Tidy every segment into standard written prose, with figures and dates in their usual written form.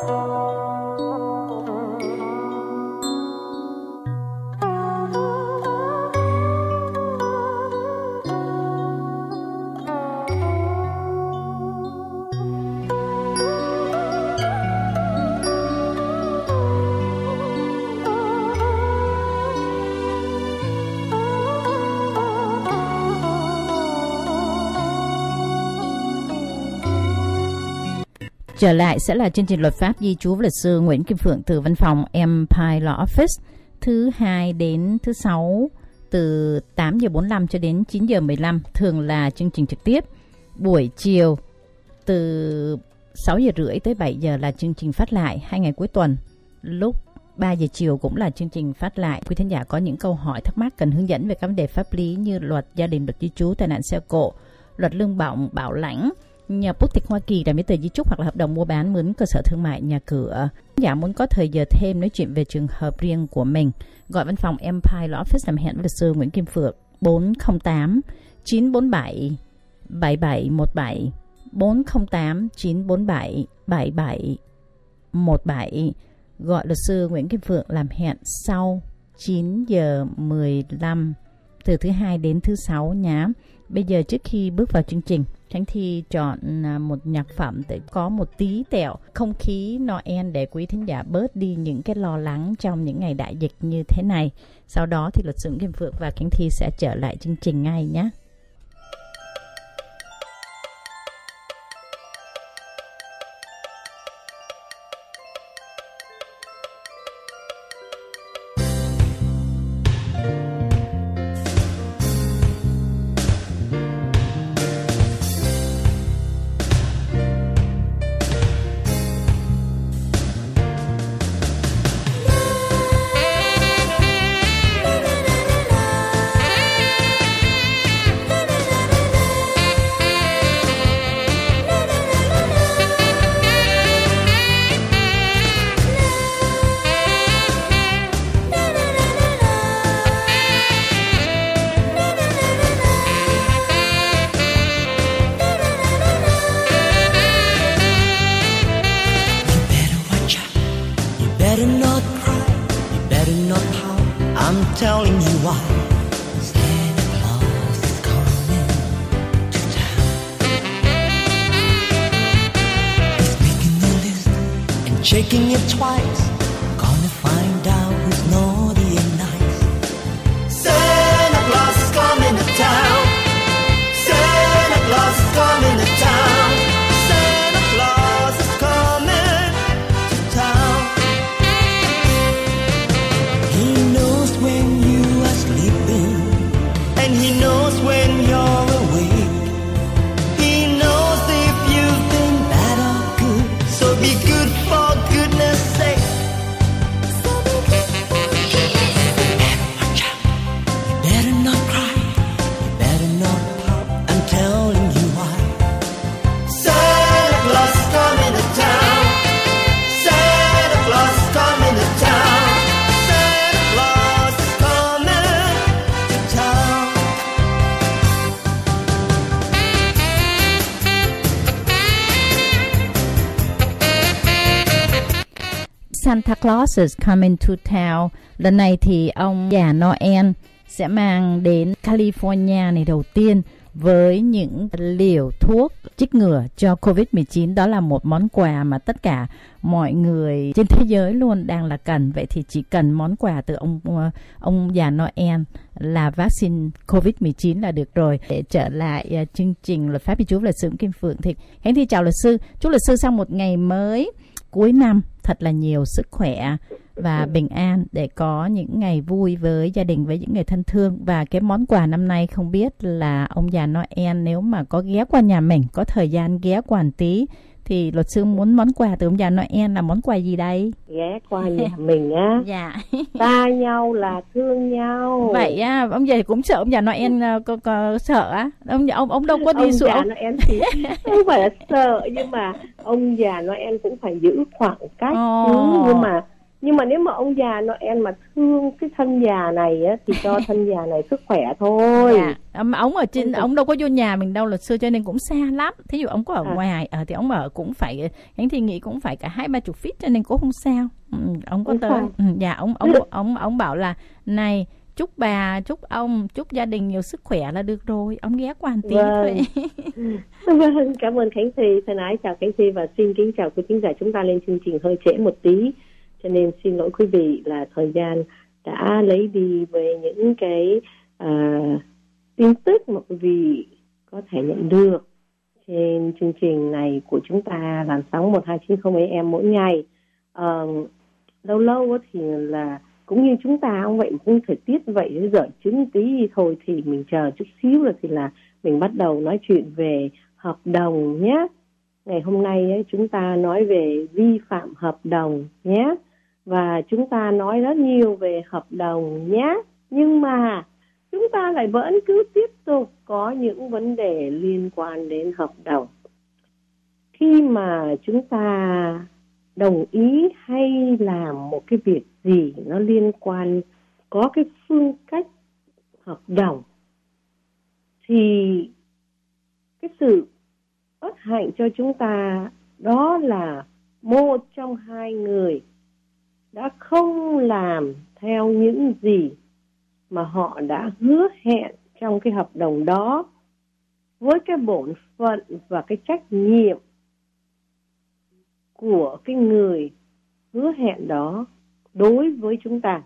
Trở lại sẽ là chương trình luật pháp di trú luật sư Nguyễn Kim Phượng từ văn phòng Empire Law Office, thứ 2 đến thứ 6 từ 8 giờ 45 cho đến 9 giờ 15, thường là chương trình trực tiếp. Buổi chiều từ 6 giờ rưỡi tới 7 giờ là chương trình phát lại. 2 ngày cuối tuần lúc 3 giờ chiều cũng là chương trình phát lại. Quý thính giả có những câu hỏi thắc mắc cần hướng dẫn về các vấn đề pháp lý như luật gia đình, luật di trú, tai nạn xe cộ, luật lương bổng, bảo lãnh, nhà quốc tịch Hoa Kỳ, làm giấy tờ di chúc hoặc là hợp đồng mua bán, mướn cơ sở thương mại, nhà cửa. Giả muốn có thời giờ thêm nói chuyện về trường hợp riêng của mình, gọi văn phòng Empire Law Office làm hẹn với luật sư Nguyễn Kim Phượng 408 947 7717 408 947 7717. Gọi luật sư Nguyễn Kim Phượng làm hẹn sau 9 giờ 15 từ thứ 2 đến thứ 6 nhá. Bây giờ trước khi bước vào chương trình, Khánh Thi chọn một nhạc phẩm để có một tí tẹo không khí Noel để quý thính giả bớt đi những cái lo lắng trong những ngày đại dịch như thế này. Sau đó thì luật sư Kim Phượng và Khánh Thi sẽ trở lại chương trình ngay nhé. Telling you why Santa Claus is coming to town. He's making the list and checking it twice. Gonna find out who's naughty and nice. Santa Claus is coming to town. Santa Claus is coming to town. Santa Claus is coming to town. He knows when you are sleeping, and he knows when you're awake. He knows if you've been bad or good, so be good for goodness sake. Better watch out, you better not cry, you better not pout, I'm telling you why. Santa Claus is coming to town. Santa Claus is coming to town. Santa Claus is coming to town. Lần này thì ông già Noel sẽ mang đến California này đầu tiên với những liều thuốc chích ngừa cho COVID-19. Đó là một món quà mà tất cả mọi người trên thế giới luôn đang là cần. Vậy thì chỉ cần món quà từ ông già Noel là vaccine COVID-19 là được rồi. Để trở lại chương trình luật pháp di trú luật sư Kim Phượng thì Khánh Thi chào luật sư. Chúc luật sư sau một ngày mới cuối năm thật là nhiều sức khỏe và bình an để có những ngày vui với gia đình, với những người thân thương. Và cái món quà năm nay không biết là ông già Noel nếu mà có ghé qua nhà mình, có thời gian ghé qua một tí thì luật sư muốn món quà từ ông già Noel là món quà gì đây? Ghé qua nhà mình á. Dạ. Ta nhau là thương nhau. Vậy á, ông già cũng sợ ông già Noel có sợ á. Ông đâu có đi xuống. Ông già Noel thì không phải là sợ, nhưng mà ông già Noel cũng phải giữ khoảng cách. Nhưng mà Nhưng mà nếu mà ông già Noel mà thương cái thân già này á, thì cho thân già này sức khỏe thôi. Dạ. Ông ở trên, ông đâu có vô nhà mình đâu luật sư, cho nên cũng xa lắm. Thí dụ ông có ở ngoài thì ông ở cũng phải, anh thì nghĩ cũng phải cả 20-30 feet, cho nên cũng không sao. Ông có Không tới. sao. Dạ, ông bảo là này, chúc bà, chúc ông, chúc gia đình nhiều sức khỏe là được rồi. Ông ghé qua một tí thôi. Vâng, cảm ơn Khánh Thi. Thân ái chào Khánh Thi và xin kính chào quý khán giả. Chúng ta lên chương trình hơi trễ một tí, cho nên xin lỗi quý vị là thời gian đã lấy đi về những cái tin tức mà quý vị có thể nhận được trên chương trình này của chúng ta làn sóng 1290 AM mỗi ngày. Lâu lâu thì là cũng như chúng ta không vậy, cũng thời tiết vậy gợi chứng tí thôi thì mình chờ chút xíu rồi thì là mình bắt đầu nói chuyện về hợp đồng nhé. Ngày hôm nay ấy, chúng ta nói về vi phạm hợp đồng nhé. Và chúng ta nói rất nhiều về hợp đồng nhé. Nhưng mà chúng ta lại vẫn cứ tiếp tục có những vấn đề liên quan đến hợp đồng. Khi mà chúng ta đồng ý hay làm một cái việc gì nó liên quan, có cái phương cách hợp đồng, thì cái sự bất hạnh cho chúng ta đó là một trong hai người đã không làm theo những gì mà họ đã hứa hẹn trong cái hợp đồng đó, với cái bổn phận và cái trách nhiệm của cái người hứa hẹn đó đối với chúng ta.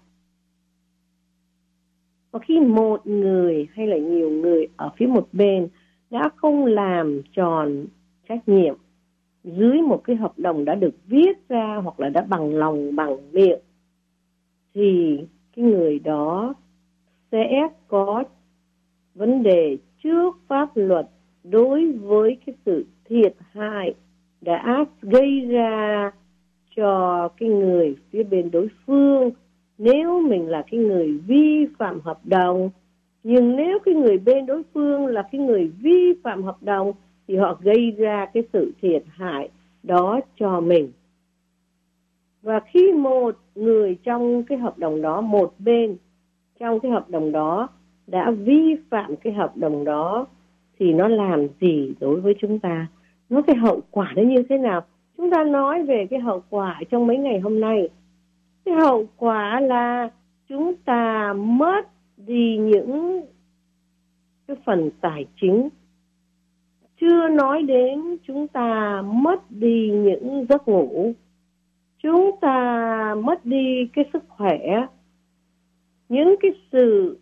Và khi một người hay là nhiều người ở phía một bên đã không làm tròn trách nhiệm dưới một cái hợp đồng đã được viết ra hoặc là đã bằng lòng bằng miệng, thì cái người đó sẽ có vấn đề trước pháp luật đối với cái sự thiệt hại đã gây ra cho cái người phía bên đối phương nếu mình là cái người vi phạm hợp đồng. Nhưng nếu cái người bên đối phương là cái người vi phạm hợp đồng thì họ gây ra cái sự thiệt hại đó cho mình. Và khi một người trong cái hợp đồng đó, một bên trong cái hợp đồng đó đã vi phạm cái hợp đồng đó, thì nó làm gì đối với chúng ta? Nó cái hậu quả nó như thế nào? Chúng ta nói về cái hậu quả trong mấy ngày hôm nay. Cái hậu quả là chúng ta mất đi những cái phần tài chính. Chưa nói đến chúng ta mất đi những giấc ngủ. Chúng ta mất đi cái sức khỏe. Những cái sự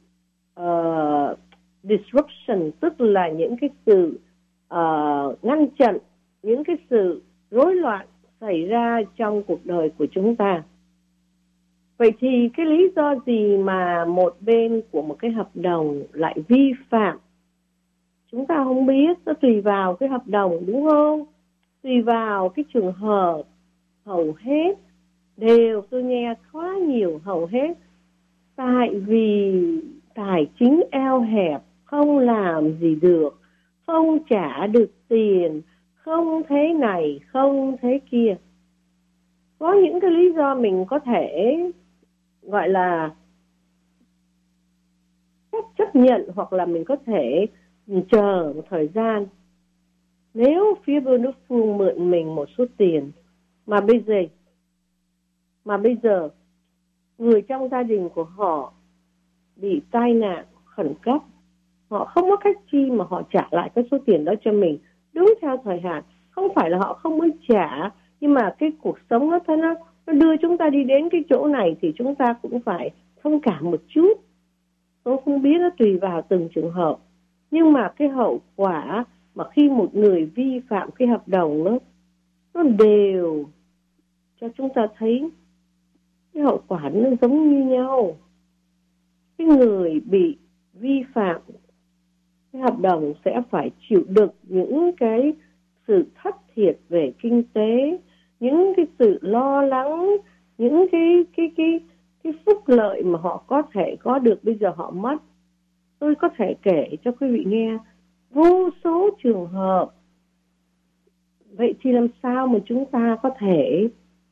disruption, tức là những cái sự ngăn chặn, những cái sự rối loạn xảy ra trong cuộc đời của chúng ta. Vậy thì cái lý do gì mà một bên của một cái hợp đồng lại vi phạm? Chúng ta không biết, nó tùy vào cái hợp đồng, đúng không? Tùy vào cái trường hợp. Hầu hết đều, tôi nghe quá nhiều, hầu hết tại vì tài chính eo hẹp, không làm gì được, không trả được tiền, không thế này, không thế kia. Có những cái lý do mình có thể gọi là chấp nhận, hoặc là mình có thể chờ một thời gian. Nếu phía bên đối phương mượn mình một số tiền mà bây giờ người trong gia đình của họ bị tai nạn khẩn cấp, họ không có cách chi mà họ trả lại cái số tiền đó cho mình đúng theo thời hạn. Không phải là họ không muốn trả, nhưng mà cái cuộc sống nó đưa chúng ta đi đến cái chỗ này thì chúng ta cũng phải thông cảm một chút. Tôi không biết, nó tùy vào từng trường hợp. Nhưng mà cái hậu quả mà khi một người vi phạm cái hợp đồng nó đều cho chúng ta thấy cái hậu quả nó giống như nhau. Cái người bị vi phạm cái hợp đồng sẽ phải chịu đựng những cái sự thất thiệt về kinh tế, những cái sự lo lắng, những cái phúc lợi mà họ có thể có được bây giờ họ mất. Tôi có thể kể cho quý vị nghe vô số trường hợp. Vậy thì làm sao mà chúng ta có thể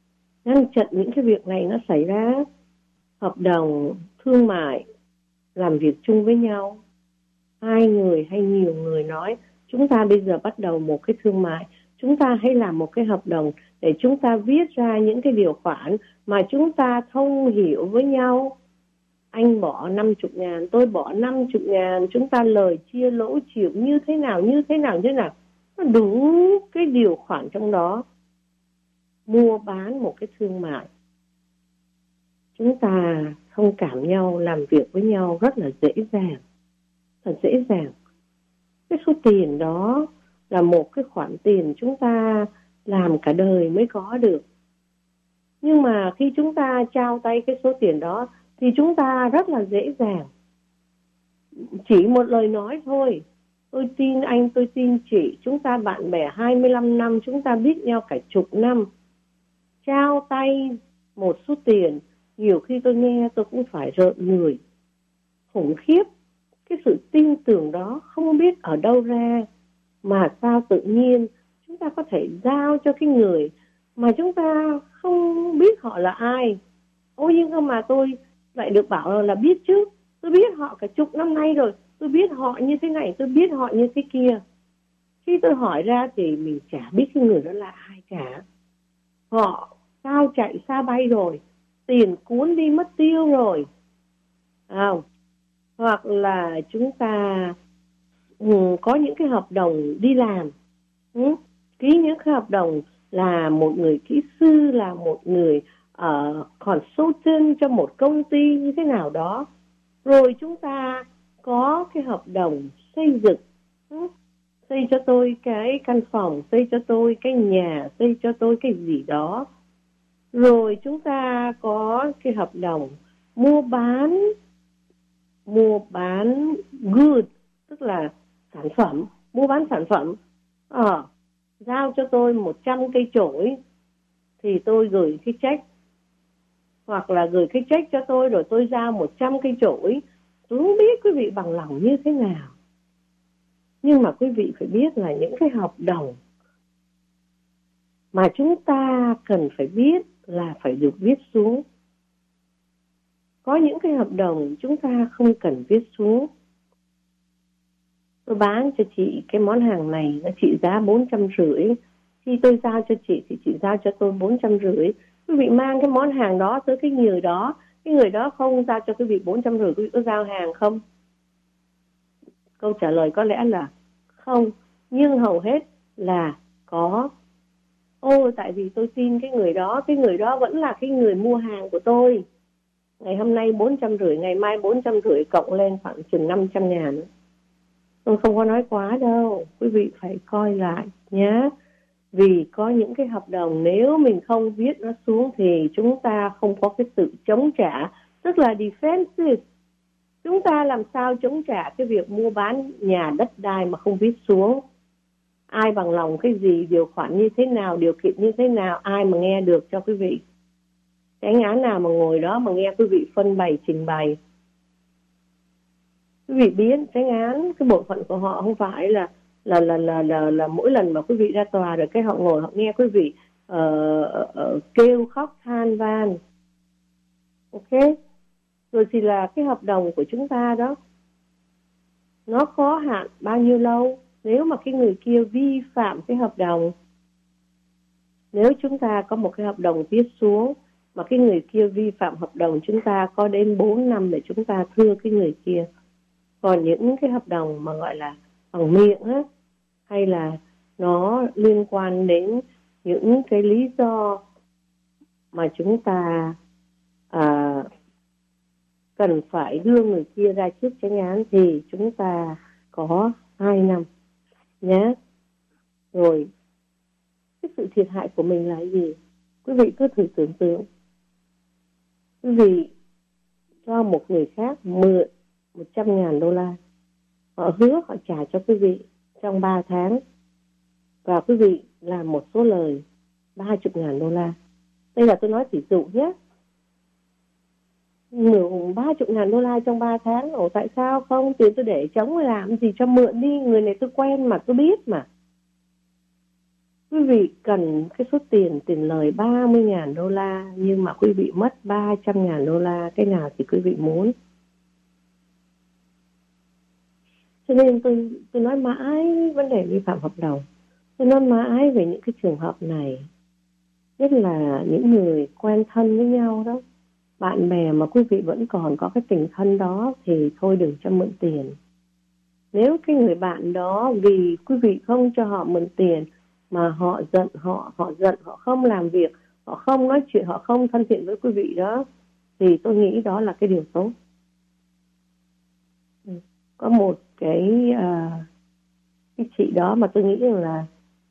ngăn chặn những cái việc này nó xảy ra. Hợp đồng thương mại làm việc chung với nhau, 2 người hay nhiều người nói chúng ta bây giờ bắt đầu một cái thương mại, chúng ta hãy làm một cái hợp đồng để chúng ta viết ra những cái điều khoản mà chúng ta thông hiểu với nhau. Anh bỏ 50.000, tôi bỏ 50.000, chúng ta lời chia lỗ chịu như thế nào. Nó đủ cái điều khoản trong đó. Mua bán một cái thương mại, chúng ta thông cảm nhau, làm việc với nhau rất là dễ dàng, thật dễ dàng. Cái số tiền đó là một cái khoản tiền chúng ta làm cả đời mới có được. Nhưng mà khi chúng ta trao tay cái số tiền đó thì chúng ta rất là dễ dàng. Chỉ một lời nói thôi, tôi tin anh, tôi tin chị, chúng ta bạn bè 25 năm, chúng ta biết nhau cả chục năm. Trao tay một số tiền, nhiều khi tôi nghe tôi cũng phải rợn người. Khủng khiếp, cái sự tin tưởng đó không biết ở đâu ra, mà sao tự nhiên chúng ta có thể giao cho cái người mà chúng ta không biết họ là ai. Ôi nhưng không mà tôi lại được bảo là biết chứ, tôi biết họ cả chục năm nay rồi, tôi biết họ như thế này, tôi biết họ như thế kia. Khi tôi hỏi ra thì mình chả biết cái người đó là ai cả. Họ sao chạy xa bay rồi, tiền cuốn đi mất tiêu rồi. Hoặc là chúng ta có những cái hợp đồng đi làm, ký những cái hợp đồng là một người kỹ sư, là một người consultant cho một công ty như thế nào đó. Rồi chúng ta có cái hợp đồng xây dựng, xây cho tôi cái căn phòng, xây cho tôi cái nhà, xây cho tôi cái gì đó. Rồi chúng ta có cái hợp đồng mua bán good, tức là sản phẩm, mua bán sản phẩm. Giao cho tôi 100 cây chổi thì tôi gửi cái check, hoặc là gửi cái check cho tôi rồi tôi giao 100 cây chổi. Tôi không biết quý vị bằng lòng như thế nào. Nhưng mà quý vị phải biết là những cái hợp đồng mà chúng ta cần phải biết là phải được viết xuống. Có những cái hợp đồng chúng ta không cần viết xuống. Tôi bán cho chị cái món hàng này, nó trị giá 450. Khi tôi giao cho chị thì chị giao cho tôi 450. Quý vị mang cái món hàng đó tới cái người đó không giao cho quý vị 450, quý vị có giao hàng không? Câu trả lời có lẽ là không, nhưng hầu hết là có. Tại vì tôi tin cái người đó vẫn là cái người mua hàng của tôi. Ngày hôm nay 450, ngày mai 450, cộng lên khoảng chừng 500.000. Tôi không có nói quá đâu, quý vị phải coi lại nhé. Vì có những cái hợp đồng nếu mình không viết nó xuống thì chúng ta không có cái sự chống trả, tức là defensive. Chúng ta làm sao chống trả cái việc mua bán nhà đất đai mà không viết xuống? Ai bằng lòng cái gì, điều khoản như thế nào, điều kiện như thế nào, ai mà nghe được cho quý vị? Tránh án nào mà ngồi đó mà nghe quý vị phân bày, trình bày? Quý vị biết tránh án, cái bộ phận của họ không phải là mỗi lần mà quý vị ra tòa rồi cái họ ngồi họ nghe quý vị kêu khóc than van. Ok? Rồi thì là cái hợp đồng của chúng ta đó, nó có hạn bao nhiêu lâu? Nếu mà cái người kia vi phạm cái hợp đồng, nếu chúng ta có một cái hợp đồng viết xuống mà cái người kia vi phạm hợp đồng, chúng ta có đến 4 năm để chúng ta thưa cái người kia. Còn những cái hợp đồng mà gọi là bằng miệng á, hay là nó liên quan đến những cái lý do mà chúng ta cần phải đưa người kia ra trước chánh án thì chúng ta có 2 năm nhé. Rồi cái sự thiệt hại của mình là gì? Quý vị cứ thử tưởng tượng, quý vị cho một người khác mượn $100,000, họ hứa họ trả cho quý vị trong 3 tháng, và quý vị làm một số lời $30,000. Đây là tôi nói ví dụ nhé. Mượn $30,000 trong 3 tháng. Tại sao không? Tiền tôi để trống làm gì cho mượn đi, người này tôi quen mà, tôi biết mà. Quý vị cần cái số tiền lời $30,000 nhưng mà quý vị mất $300,000, cái nào thì quý vị muốn? Cho nên tôi nói mãi vấn đề vi phạm hợp đồng. Tôi nói mãi về những cái trường hợp này, nhất là những người quen thân với nhau đó, bạn bè mà quý vị vẫn còn có cái tình thân đó thì thôi đừng cho mượn tiền. Nếu cái người bạn đó vì quý vị không cho họ mượn tiền mà họ giận, họ không làm việc, họ không nói chuyện, họ không thân thiện với quý vị đó, thì tôi nghĩ đó là cái điều tốt. Có một cái chị đó mà tôi nghĩ rằng là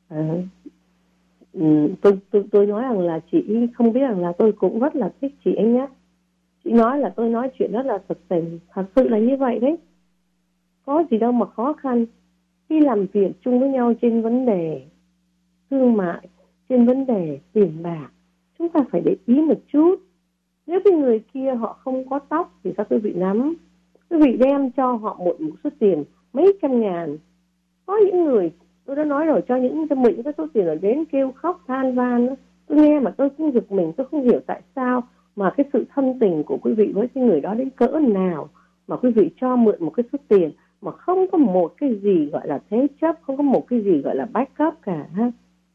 tôi nói rằng là chị không biết rằng là tôi cũng rất là thích chị ấy nhé. Chị nói là tôi nói chuyện rất là thật tình, thật sự là như vậy đấy. Có gì đâu mà khó khăn. Khi làm việc chung với nhau trên vấn đề thương mại, trên vấn đề tiền bạc, chúng ta phải để ý một chút. Nếu cái người kia họ không có tóc thì sao quý vị nắm? Quý vị đem cho họ một số tiền mấy trăm ngàn. Có những người, tôi đã nói rồi, cho mượn những cái số tiền là đến kêu khóc than van đó. Tôi nghe mà tôi cũng giật mình, tôi không hiểu tại sao mà cái sự thân tình của quý vị với cái người đó đến cỡ nào mà quý vị cho mượn một cái số tiền mà không có một cái gì gọi là thế chấp, không có một cái gì gọi là backup cả ha.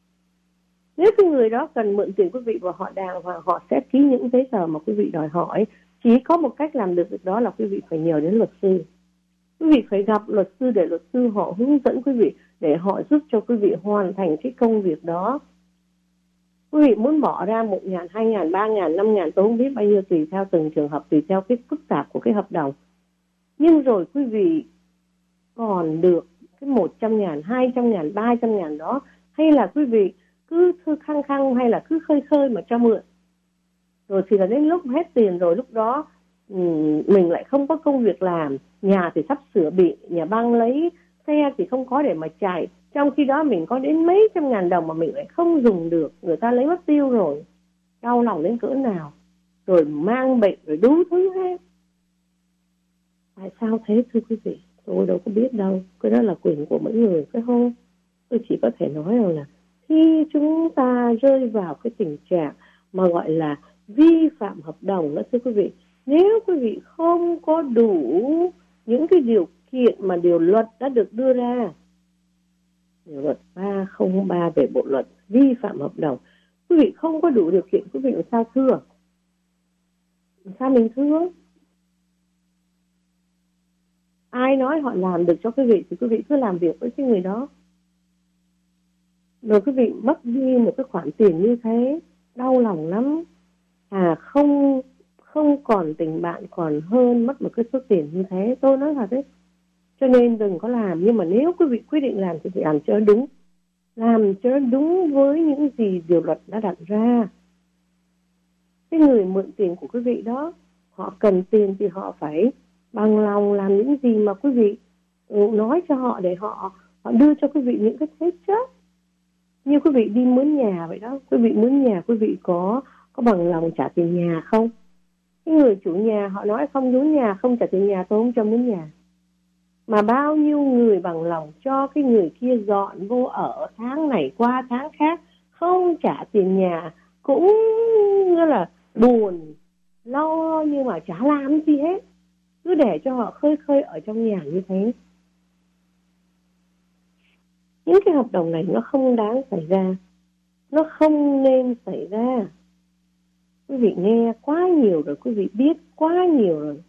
Nếu cái người đó cần mượn tiền quý vị và họ sẽ ký những giấy tờ mà quý vị đòi hỏi, chỉ có một cách làm được đó là quý vị phải nhờ đến luật sư. Quý vị phải gặp luật sư để luật sư họ hướng dẫn quý vị, để họ giúp cho quý vị hoàn thành cái công việc đó. Quý vị muốn bỏ ra 1.000, 2.000, 3.000, 5.000, tôi không biết bao nhiêu, tùy theo từng trường hợp, tùy theo cái phức tạp của cái hợp đồng. Nhưng rồi quý vị còn được cái 100.000, 200.000, 300.000 đó, hay là quý vị cứ khăng khăng hay là cứ khơi mà cho mượn. Rồi thì là đến lúc hết tiền rồi, lúc đó mình lại không có công việc làm, nhà thì sắp sửa bị nhà băng lấy, xe thì không có để mà chạy. Trong khi đó mình có đến mấy trăm ngàn đồng mà mình lại không dùng được, người ta lấy mất tiêu rồi. Đau lòng đến cỡ nào. Rồi mang bệnh rồi đủ thứ hết. Tại sao thế thưa quý vị? Tôi đâu có biết đâu. Cái đó là quyền của mỗi người, phải không? Tôi chỉ có thể nói rằng là khi chúng ta rơi vào cái tình trạng mà gọi là vi phạm hợp đồng đó thưa quý vị, nếu quý vị không có đủ những cái điều kiện mà điều luật đã được đưa ra, điều luật 303 về bộ luật vi phạm hợp đồng, quý vị không có đủ điều kiện, quý vị làm sao thưa? Làm sao mình thưa? Ai nói họ làm được cho quý vị thì quý vị cứ làm việc với cái người đó. Rồi quý vị mất đi một cái khoản tiền như thế, đau lòng lắm. Không còn tình bạn còn hơn mất một cái số tiền như thế. Tôi nói thật đấy. Cho nên đừng có làm. Nhưng mà nếu quý vị quyết định làm thì phải làm cho đúng. Làm cho đúng với những gì điều luật đã đặt ra. Cái người mượn tiền của quý vị đó, họ cần tiền thì họ phải bằng lòng làm những gì mà quý vị nói cho họ, để họ đưa cho quý vị những cái thế chấp. Như quý vị đi mướn nhà vậy đó. Quý vị mướn nhà, quý vị có bằng lòng trả tiền nhà không? Cái người chủ nhà họ nói không mướn nhà, không trả tiền nhà, tôi không cho mướn nhà. Mà bao nhiêu người bằng lòng cho cái người kia dọn vô ở tháng này qua tháng khác, không trả tiền nhà, cũng như là buồn, lo nhưng mà chả làm gì hết. Cứ để cho họ khơi ở trong nhà như thế. Những cái hợp đồng này nó không đáng xảy ra. Nó không nên xảy ra. Quý vị nghe quá nhiều rồi, quý vị biết quá nhiều rồi.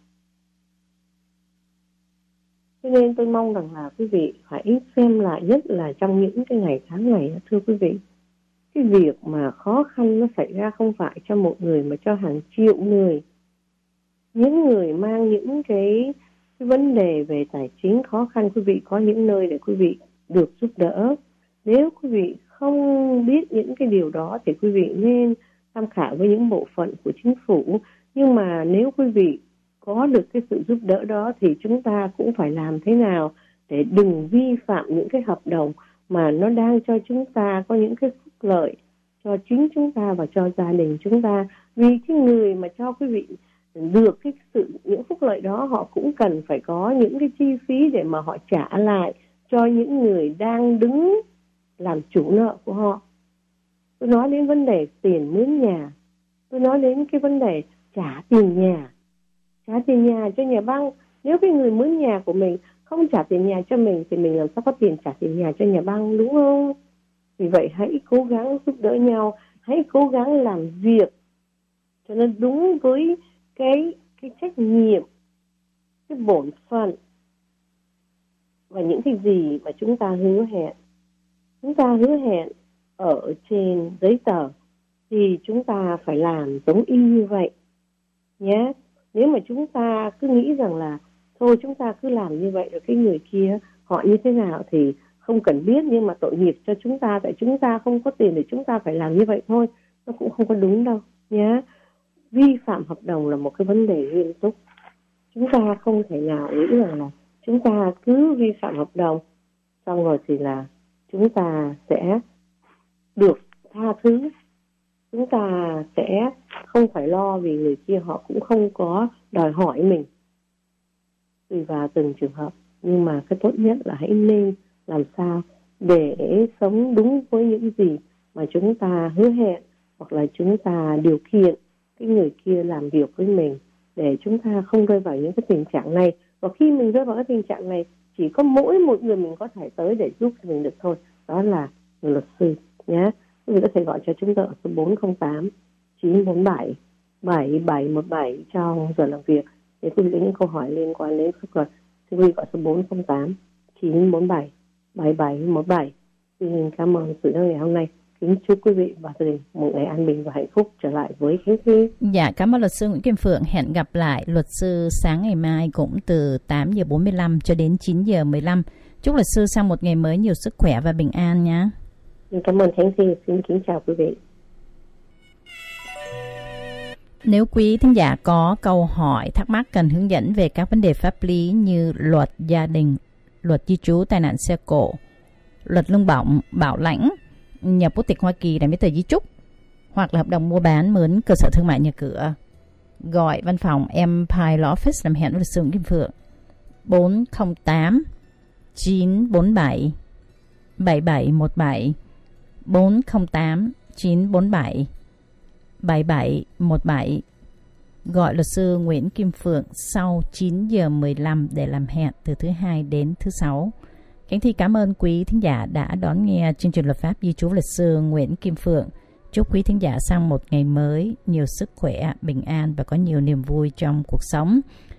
Cho nên tôi mong rằng là quý vị phải xem lại, nhất là trong những cái ngày tháng này, thưa quý vị. Cái việc mà khó khăn nó xảy ra không phải cho một người mà cho hàng triệu người. Những người mang những cái vấn đề về tài chính khó khăn, quý vị có những nơi để quý vị được giúp đỡ. Nếu quý vị không biết những cái điều đó thì quý vị nên tham khảo với những bộ phận của chính phủ. Nhưng mà nếu quý vị có được cái sự giúp đỡ đó thì chúng ta cũng phải làm thế nào để đừng vi phạm những cái hợp đồng mà nó đang cho chúng ta có những cái phúc lợi cho chính chúng ta và cho gia đình chúng ta. Vì cái người mà cho quý vị được những phúc lợi đó, họ cũng cần phải có những cái chi phí để mà họ trả lại cho những người đang đứng làm chủ nợ của họ. tôi nói đến vấn đề tiền mướn nhà, tôi nói đến cái vấn đề trả tiền nhà cho nhà băng. Nếu cái người mướn nhà của mình không trả tiền nhà cho mình thì mình làm sao có tiền trả tiền nhà cho nhà băng, đúng không? Vì vậy hãy cố gắng giúp đỡ nhau, hãy cố gắng làm việc cho nó đúng với cái trách nhiệm, cái bổn phận và những cái gì mà chúng ta hứa hẹn. Chúng ta hứa hẹn ở trên giấy tờ thì chúng ta phải làm giống y như vậy nhé. Nếu mà chúng ta cứ nghĩ rằng là thôi chúng ta cứ làm như vậy rồi cái người kia họ như thế nào thì không cần biết, nhưng mà tội nghiệp cho chúng ta tại chúng ta không có tiền để chúng ta phải làm như vậy thôi, nó cũng không có đúng đâu nhé. Vi phạm hợp đồng là một cái vấn đề nghiêm túc. Chúng ta không thể nào nghĩ rằng là chúng ta cứ vi phạm hợp đồng xong rồi thì là chúng ta sẽ được tha thứ, chúng ta sẽ không phải lo vì người kia họ cũng không có đòi hỏi mình, tùy vào từng trường hợp. Nhưng mà cái tốt nhất là hãy nên làm sao để sống đúng với những gì mà chúng ta hứa hẹn, hoặc là chúng ta điều kiện cái người kia làm việc với mình để chúng ta không rơi vào những cái tình trạng này. Và khi mình rơi vào cái tình trạng này, chỉ có mỗi một người mình có thể tới để giúp mình được thôi, đó là người luật sư nhé. Quý vị có thể gọi cho chúng tôi ở số 408 947 7717 trong giờ làm việc để quý vị có những câu hỏi liên quan đến pháp luật. Quý vị gọi số 408 947 7717. Xin cảm ơn sự đón nghe hôm nay. Kính chúc quý vị và gia đình một ngày an bình và hạnh phúc. Trở lại với Khánh Thi. Dạ, cảm ơn luật sư Nguyễn Kim Phượng. Hẹn gặp lại luật sư sáng ngày mai cũng từ 8 giờ 45 cho đến 9 giờ 15. Chúc luật sư sang một ngày mới nhiều sức khỏe và bình an nhé. Cảm ơn Khánh Thi. Xin kính chào quý vị. Nếu quý thính giả có câu hỏi, thắc mắc cần hướng dẫn về các vấn đề pháp lý như luật gia đình, luật di trú, tai nạn xe cộ, luật lương bổng, bảo lãnh, nhập quốc tịch Hoa Kỳ, làm giấy tờ di chúc, hoặc là hợp đồng mua bán, mướn cơ sở thương mại nhà cửa, gọi văn phòng Empire Law Office làm hẹn với luật sư Nguyễn Kim Phượng 408 947 7717 408 947 7717. Gọi luật sư Nguyễn Kim Phượng sau 9 giờ 15 để làm hẹn từ thứ Hai đến thứ Sáu. Khánh Thi cảm ơn quý thính giả đã đón nghe chương trình luật pháp di trú luật sư Nguyễn Kim Phượng. Chúc quý thính giả sang một ngày mới nhiều sức khỏe, bình an và có nhiều niềm vui trong cuộc sống.